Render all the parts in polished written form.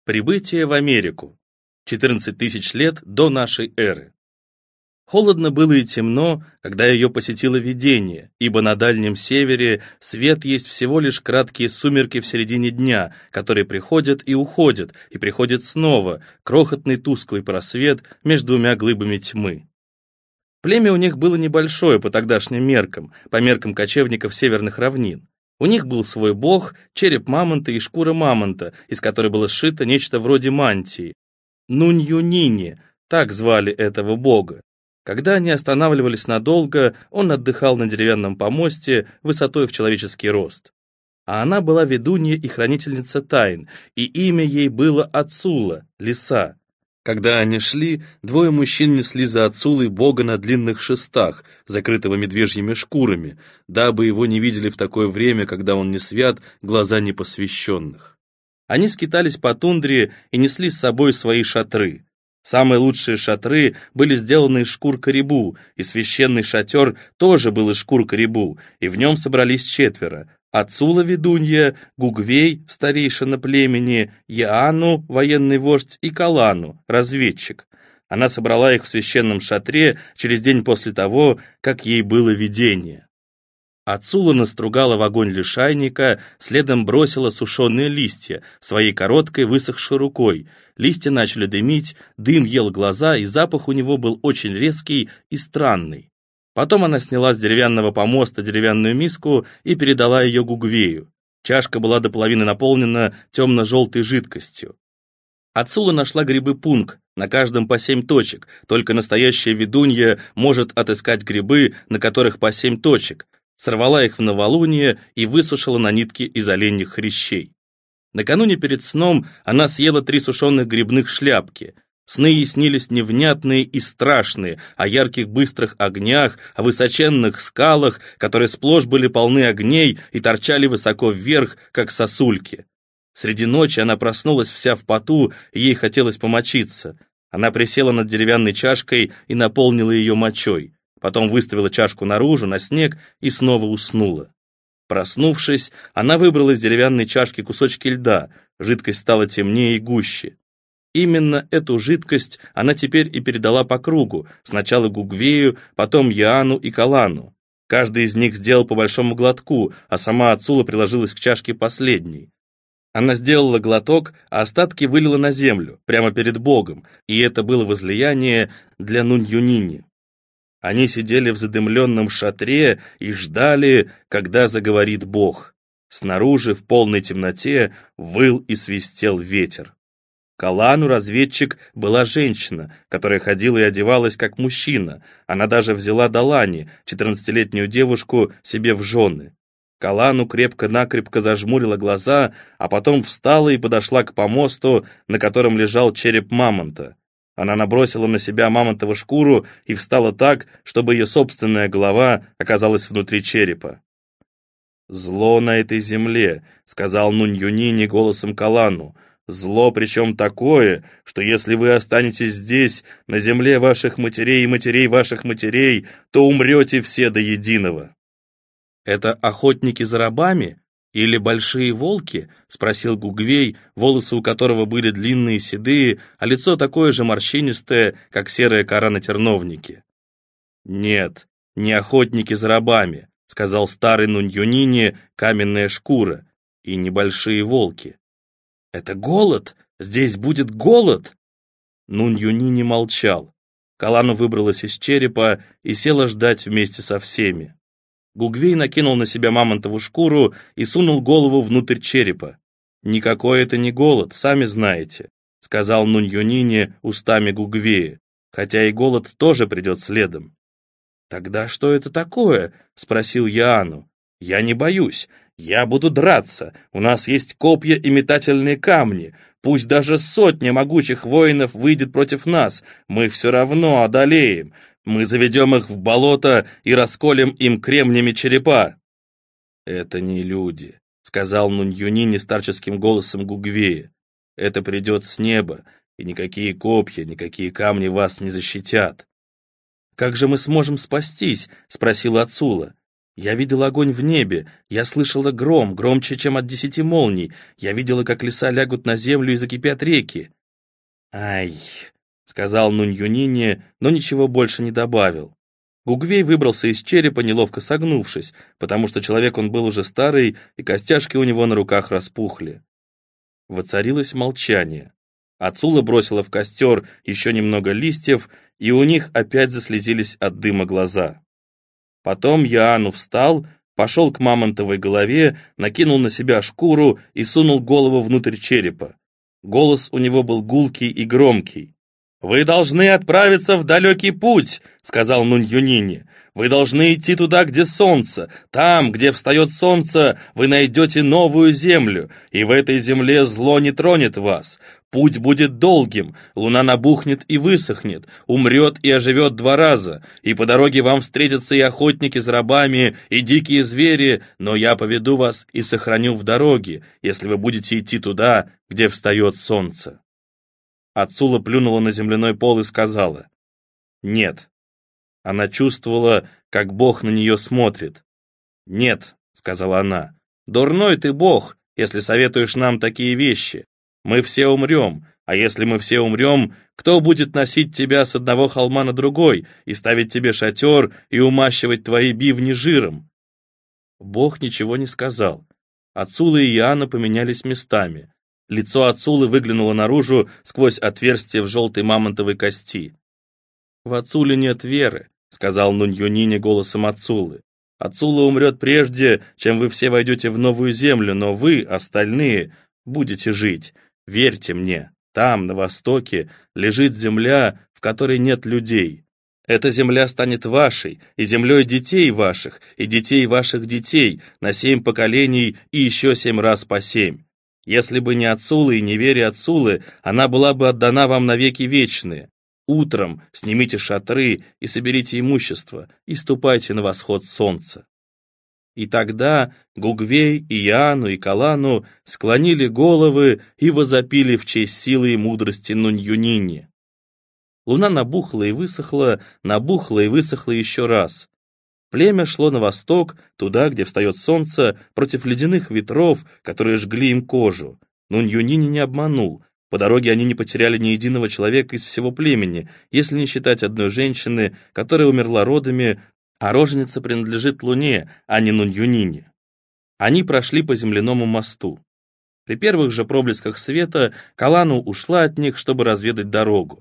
Прибытие в Америку. 14 тысяч лет до нашей эры. Холодно было и темно, когда ее посетило видение, ибо на Дальнем Севере свет есть всего лишь краткие сумерки в середине дня, которые приходят и уходят, и приходят снова, крохотный тусклый просвет между двумя глыбами тьмы. Племя у них было небольшое по тогдашним меркам, по меркам кочевников северных равнин. У них был свой бог, череп мамонта и шкура мамонта, из которой было сшито нечто вроде мантии. Нунь-Юнини, так звали этого бога. Когда они останавливались надолго, он отдыхал на деревянном помосте высотой в человеческий рост. А она была ведунья и хранительница тайн, и имя ей было Ацула, лиса. Когда они шли, двое мужчин несли за Ацулой бога на длинных шестах, закрытого медвежьими шкурами, дабы его не видели в такое время, когда он не свят, глаза непосвященных. Они скитались по тундре и несли с собой свои шатры. Самые лучшие шатры были сделаны из шкур карибу, и священный шатер тоже был из шкур карибу, и в нем собрались четверо. Ацула ведунья, Гугвей, старейшина племени, Яану, военный вождь, и Калану, разведчик. Она собрала их в священном шатре через день после того, как ей было видение. Ацула настругала в огонь лишайника, следом бросила сушеные листья, своей короткой высохшей рукой. Листья начали дымить, дым ел глаза, и запах у него был очень резкий и странный. Потом она сняла с деревянного помоста деревянную миску и передала ее Гугвею. Чашка была до половины наполнена темно-желтой жидкостью. Ацула нашла грибы пунг, на каждом по 7 точек, только настоящая ведунья может отыскать грибы, на которых по 7 точек. Сорвала их в новолуние и высушила на нитке из оленьих хрящей. Накануне перед сном она съела 3 сушеных грибных шляпки. Сны ей снились невнятные и страшные, о ярких быстрых огнях, о высоченных скалах, которые сплошь были полны огней и торчали высоко вверх, как сосульки. Среди ночи она проснулась вся в поту, и ей хотелось помочиться. Она присела над деревянной чашкой и наполнила ее мочой. Потом выставила чашку наружу, на снег, и снова уснула. Проснувшись, она выбрала из деревянной чашки кусочки льда, жидкость стала темнее и гуще. Именно эту жидкость она теперь и передала по кругу, сначала Гугвею, потом Яану и Калану. Каждый из них сделал по большому глотку, а сама Ацула приложилась к чашке последней. Она сделала глоток, а остатки вылила на землю, прямо перед Богом, и это было возлияние для Нунь-Юнини. Они сидели в задымленном шатре и ждали, когда заговорит Бог. Снаружи, в полной темноте, выл и свистел ветер. Калану, разведчик, была женщина, которая ходила и одевалась как мужчина. Она даже взяла Далани, 14-летнюю девушку, себе в жены. Калану крепко-накрепко зажмурила глаза, а потом встала и подошла к помосту, на котором лежал череп мамонта. Она набросила на себя мамонтову шкуру и встала так, чтобы ее собственная голова оказалась внутри черепа. «Зло на этой земле», — сказал Нунь-Юнини голосом Калану. «Зло причем такое, что если вы останетесь здесь, на земле ваших матерей и матерей ваших матерей, то умрете все до единого». «Это охотники за рабами? Или большие волки?» — спросил Гугвей, волосы у которого были длинные и седые, а лицо такое же морщинистое, как серая кора на терновнике. «Нет, не охотники за рабами», — сказал старый Нунь-Юнини, каменная шкура, и небольшие волки. «Это голод? Здесь будет голод?» Нунь-Юнини молчал. Калану выбралась из черепа и села ждать вместе со всеми. Гугвей накинул на себя мамонтову шкуру и сунул голову внутрь черепа. «Никакой это не голод, сами знаете», — сказал Нунь-Юнини устами Гугвея, хотя и голод тоже придет следом. «Тогда что это такое?» — спросил Яану. «Я не боюсь. Я буду драться. У нас есть копья и метательные камни. Пусть даже 100 могучих воинов выйдет против нас, мы все равно одолеем. Мы заведем их в болото и расколем им кремнями черепа». «Это не люди», — сказал Нунь-Юнини старческим голосом Гугвея. «Это придет с неба, и никакие копья, никакие камни вас не защитят». «Как же мы сможем спастись?» — спросила Ацула. Я видела огонь в небе, я слышала гром, громче, чем от 10 молний, я видела, как леса лягут на землю и закипят реки. «Ай», — сказал Нунь-Юнине, но ничего больше не добавил. Гугвей выбрался из черепа, неловко согнувшись, потому что человек он был уже старый, и костяшки у него на руках распухли. Воцарилось молчание. Ацула бросила в костер еще немного листьев, и у них опять заслезились от дыма глаза. Потом Яану встал, пошел к мамонтовой голове, накинул на себя шкуру и сунул голову внутрь черепа. Голос у него был гулкий и громкий. «Вы должны отправиться в далекий путь», — сказал Нунь-Юнине. «Вы должны идти туда, где солнце. Там, где встает солнце, вы найдете новую землю, и в этой земле зло не тронет вас. Путь будет долгим, луна набухнет и высохнет, умрет и оживет 2 раза, и по дороге вам встретятся и охотники с рабами, и дикие звери, но я поведу вас и сохраню в дороге, если вы будете идти туда, где встает солнце». Ацула плюнула на земляной пол и сказала: «Нет». Она чувствовала, как Бог на нее смотрит. «Нет», — сказала она, — «дурной ты Бог, если советуешь нам такие вещи. Мы все умрем, а если мы все умрем, кто будет носить тебя с одного холма на другой и ставить тебе шатер и умащивать твои бивни жиром?» Бог ничего не сказал. Ацула и Яана поменялись местами. Лицо Ацулы выглянуло наружу сквозь отверстие в желтой мамонтовой кости. «В Ацуле нет веры», — сказал Нунь-Юнине голосом Ацулы. «Ацула умрет прежде, чем вы все войдете в новую землю, но вы, остальные, будете жить. Верьте мне, там, на востоке, лежит земля, в которой нет людей. Эта земля станет вашей, и землей детей ваших, и детей ваших детей, на 7 поколений и еще 7 раз по 7. Если бы не Ацула и не вере Ацулы, она была бы отдана вам навеки вечные. Утром снимите шатры и соберите имущество, и ступайте на восход солнца». И тогда Гугвей и Яану и Калану склонили головы и возопили в честь силы и мудрости Нунь-Юнине. Луна набухла и высохла еще раз. Племя шло на восток, туда, где встает солнце, против ледяных ветров, которые жгли им кожу. Нунь-Юнине не обманул. По дороге они не потеряли ни единого человека из всего племени, если не считать одной женщины, которая умерла родами, а роженица принадлежит Луне, а не Нунь-Юнине. Они прошли по земляному мосту. При первых же проблесках света Калану ушла от них, чтобы разведать дорогу.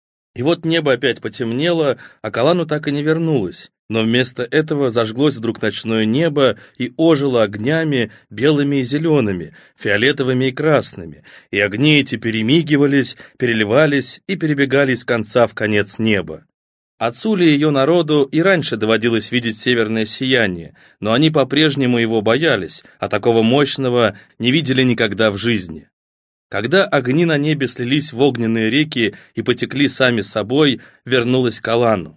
И вот небо опять потемнело, а Калану так и не вернулась. Но вместо этого зажглось вдруг ночное небо и ожило огнями белыми и зелеными, фиолетовыми и красными, и огни эти перемигивались, переливались и перебегали из конца в конец неба. Ацуле и ее народу и раньше доводилось видеть северное сияние, но они по-прежнему его боялись, а такого мощного не видели никогда в жизни. Когда огни на небе слились в огненные реки и потекли сами собой, вернулась Калану.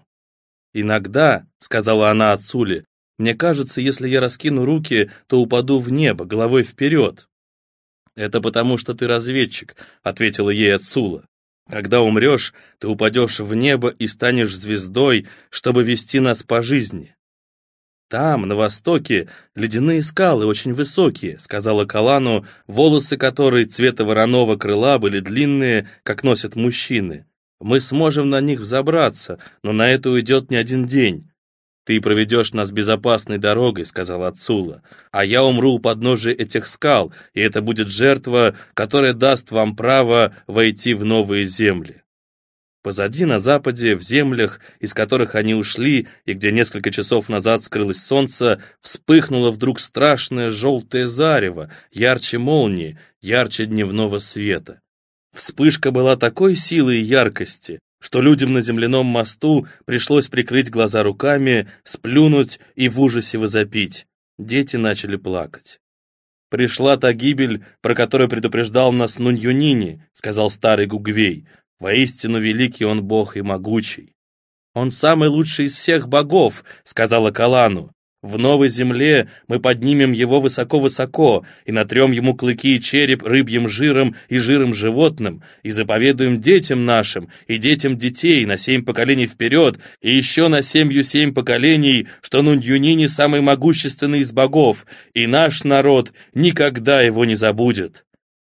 «Иногда, — сказала она Ацуле, — мне кажется, если я раскину руки, то упаду в небо, головой вперед». «Это потому, что ты разведчик», — ответила ей Ацула. «Когда умрешь, ты упадешь в небо и станешь звездой, чтобы вести нас по жизни». «Там, на востоке, ледяные скалы очень высокие», — сказала Калану, волосы которой цвета вороного крыла были длинные, как носят мужчины. «Мы сможем на них взобраться, но на это уйдет не один день». «Ты проведешь нас безопасной дорогой», — сказала Ацула, «а я умру у подножия этих скал, и это будет жертва, которая даст вам право войти в новые земли». Позади, на западе, в землях, из которых они ушли, и где несколько часов назад скрылось солнце, вспыхнуло вдруг страшное желтое зарево, ярче молнии, ярче дневного света. Вспышка была такой силы и яркости, что людям на земляном мосту пришлось прикрыть глаза руками, сплюнуть и в ужасе возопить. Дети начали плакать. «Пришла та гибель, про которую предупреждал нас Нунь-Юнине», — сказал старый Гугвей. «Воистину великий он Бог и могучий». «Он самый лучший из всех богов», — сказала Калану. В новой земле мы поднимем его высоко-высоко и натрем ему клыки и череп рыбьим жиром и жиром животным, и заповедуем детям нашим и детям детей на 7 поколений вперед, и еще на 7 поколений, что Нунь-Юнини самый могущественный из богов, и наш народ никогда его не забудет».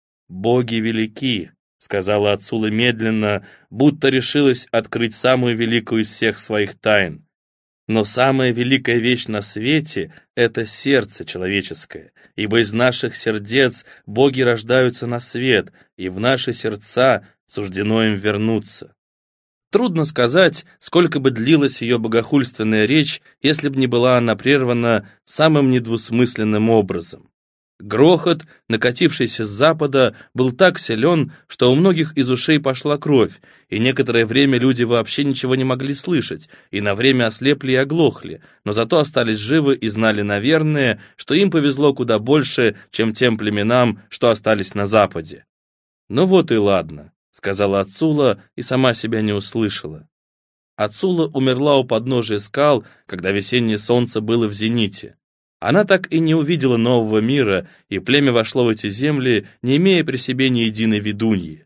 «Боги велики», — сказала Ацула медленно, будто решилась открыть самую великую из всех своих тайн. «Но самая великая вещь на свете — это сердце человеческое, ибо из наших сердец боги рождаются на свет, и в наши сердца суждено им вернуться». Трудно сказать, сколько бы длилась ее богохульственная речь, если бы не была она прервана самым недвусмысленным образом. Грохот, накатившийся с запада, был так силен, что у многих из ушей пошла кровь, и некоторое время люди вообще ничего не могли слышать, и на время ослепли и оглохли, но зато остались живы и знали, наверное, что им повезло куда больше, чем тем племенам, что остались на западе. «Ну вот и ладно», — сказала Ацула и сама себя не услышала. Ацула умерла у подножия скал, когда весеннее солнце было в зените. Она так и не увидела нового мира, и племя вошло в эти земли, не имея при себе ни единой ведуньи.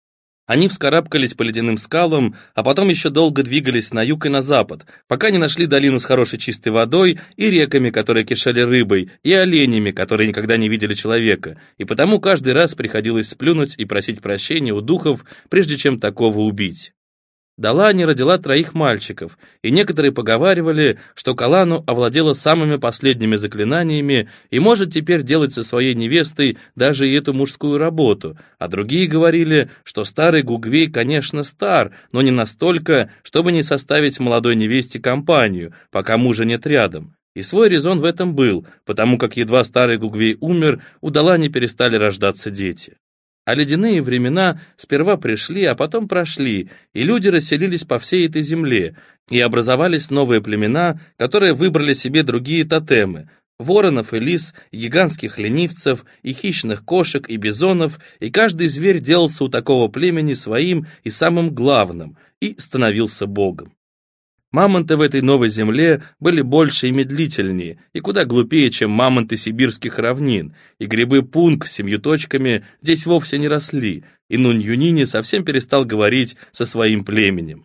Они вскарабкались по ледяным скалам, а потом еще долго двигались на юг и на запад, пока не нашли долину с хорошей чистой водой и реками, которые кишели рыбой, и оленями, которые никогда не видели человека, и потому каждый раз приходилось сплюнуть и просить прощения у духов, прежде чем такого убить. Далани родила 3 мальчиков, и некоторые поговаривали, что Калану овладела самыми последними заклинаниями и может теперь делать со своей невестой даже и эту мужскую работу, а другие говорили, что старый Гугвей, конечно, стар, но не настолько, чтобы не составить молодой невесте компанию, пока мужа нет рядом. И свой резон в этом был, потому как едва старый Гугвей умер, у Далани перестали рождаться дети. А ледяные времена сперва пришли, а потом прошли, и люди расселились по всей этой земле, и образовались новые племена, которые выбрали себе другие тотемы – воронов и лис, гигантских ленивцев, и хищных кошек, и бизонов, и каждый зверь делался у такого племени своим и самым главным, и становился богом. Мамонты в этой новой земле были больше и медлительнее, и куда глупее, чем мамонты сибирских равнин, и грибы пунг с 7 точками здесь вовсе не росли, и Нунь-Юнини совсем перестал говорить со своим племенем.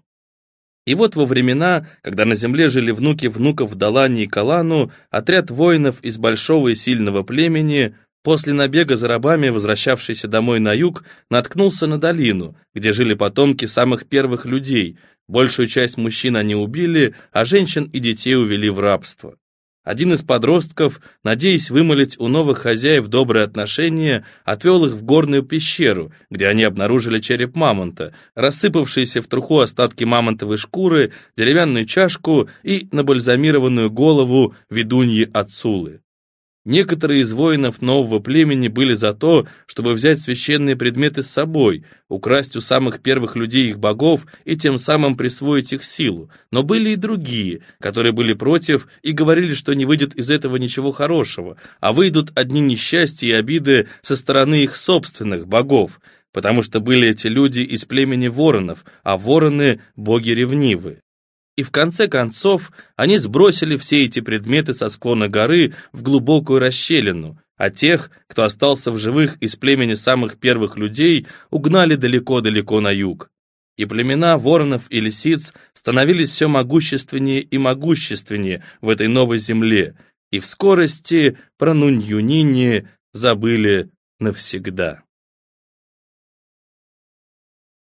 И вот во времена, когда на земле жили внуки внуков Далани и Калану, отряд воинов из большого и сильного племени, после набега за рабами, возвращавшийся домой на юг, наткнулся на долину, где жили потомки самых первых людей. Большую часть мужчин они убили, а женщин и детей увели в рабство. Один из подростков, надеясь вымолить у новых хозяев добрые отношения, отвел их в горную пещеру, где они обнаружили череп мамонта, рассыпавшиеся в труху остатки мамонтовой шкуры, деревянную чашку и набальзамированную голову ведуньи Ацулы. Некоторые из воинов нового племени были за то, чтобы взять священные предметы с собой, украсть у самых первых людей их богов и тем самым присвоить их силу, но были и другие, которые были против и говорили, что не выйдет из этого ничего хорошего, а выйдут одни несчастья и обиды со стороны их собственных богов, потому что были эти люди из племени воронов, а вороны – боги ревнивые. И в конце концов они сбросили все эти предметы со склона горы в глубокую расщелину, а тех, кто остался в живых из племени самых первых людей, угнали далеко-далеко на юг. И племена воронов и лисиц становились все могущественнее и могущественнее в этой новой земле, и в скорости про Нунь-Юнини забыли навсегда.